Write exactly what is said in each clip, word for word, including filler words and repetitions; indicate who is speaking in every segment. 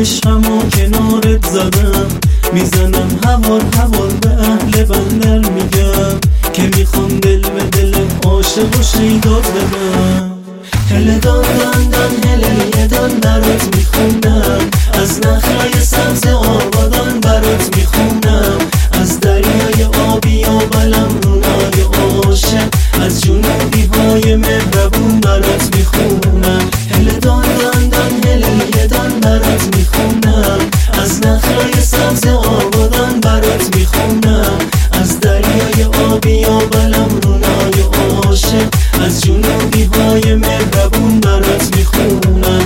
Speaker 1: عشقمو کنارت زدم، میزنم هوار هوار به اهل بندر میگم که میخوام دل به دل عاشق و شیدات بدم. هله دان دان دان هله دان برات میخونم، از نخلای سبز آبادان برات میخونم، از دریای آبی و بلم رونای عاشق، از جنوبی های مهربون برات میخونم. هله دان دان دان هله دان برات میخونم، از نخلای سبز آبادان برات میخونم، از دریای آبی و بلم رونای عاشق، از جنوبی های مهربون برات میخونم.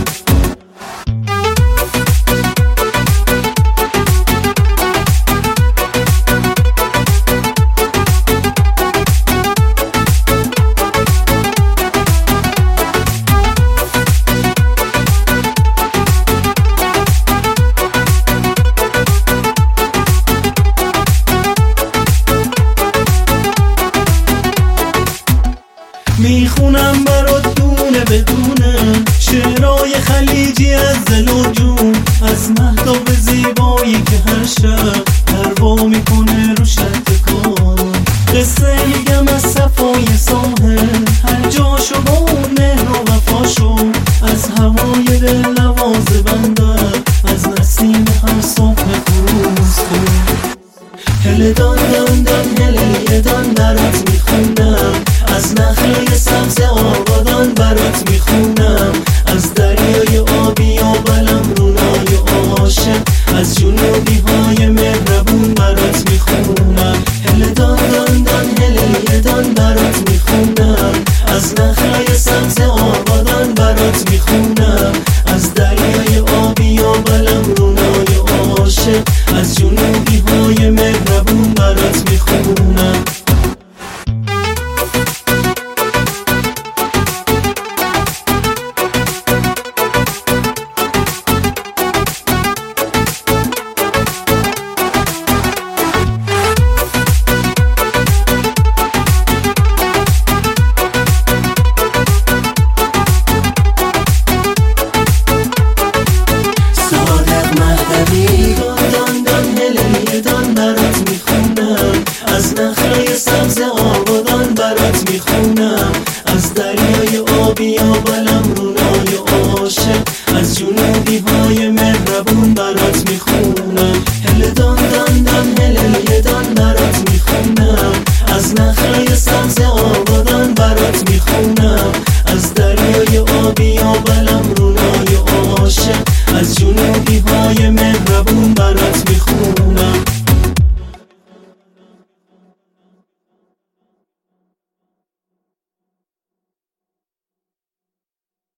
Speaker 1: میخونم برات دونه بدونه شعرهای خلیجی از دل و جون، از مهتاب زیبایی که هر شب پروا میکنه رو شط کان. قصه میگم از صفای ساحل، هر جاشو با اون مهر و وفاشو، از هوای دل نواز بندر، از نسیم هر صبح روز تو. هله دان دان دان هله دان برات میخونم، از نخلای سبز آبادان برات میخونم، از دریای آبی و بلم رونای عاشق، از جنوبی های مهربون برات میخونم. هله دان دان دان هله دان برات میخونم، از نخلای سبز آبادان برات میخونم، از دریای آبی و بلم رونای عاشق، از جنوبی های مهربون برات میخونم. از نخلای سبز آبادان برات میخونم، از دریای آبی و بلم